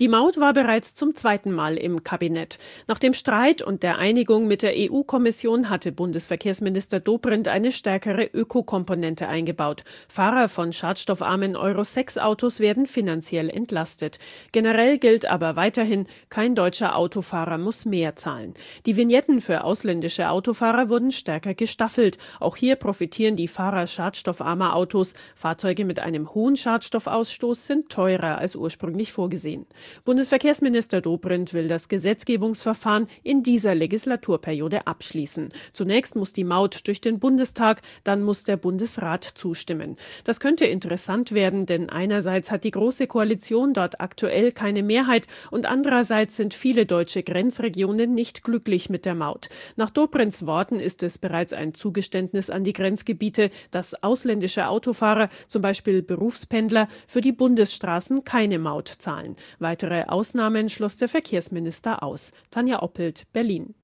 Die Maut war bereits zum zweiten Mal im Kabinett. Nach dem Streit und der Einigung mit der EU-Kommission hatte Bundesverkehrsminister Dobrindt eine stärkere Ökokomponente eingebaut. Fahrer von schadstoffarmen Euro-6-Autos werden finanziell entlastet. Generell gilt aber weiterhin, kein deutscher Autofahrer muss mehr zahlen. Die Vignetten für ausländische Autofahrer wurden stärker gestaffelt. Auch hier profitieren die Fahrer schadstoffarmer Autos. Fahrzeuge mit einem hohen Schadstoffausstoß sind teurer als ursprünglich vorgesehen. Bundesverkehrsminister Dobrindt will das Gesetzgebungsverfahren in dieser Legislaturperiode abschließen. Zunächst muss die Maut durch den Bundestag, dann muss der Bundesrat zustimmen. Das könnte interessant werden, denn einerseits hat die Große Koalition dort aktuell keine Mehrheit und andererseits sind viele deutsche Grenzregionen nicht glücklich mit der Maut. Nach Dobrindts Worten ist es bereits ein Zugeständnis an die Grenzgebiete, dass ausländische Autofahrer, zum Beispiel Berufspendler, für die Bundesstraßen keine Maut zahlen. Weitere Ausnahmen schloss der Verkehrsminister aus. Tanja Oppelt, Berlin.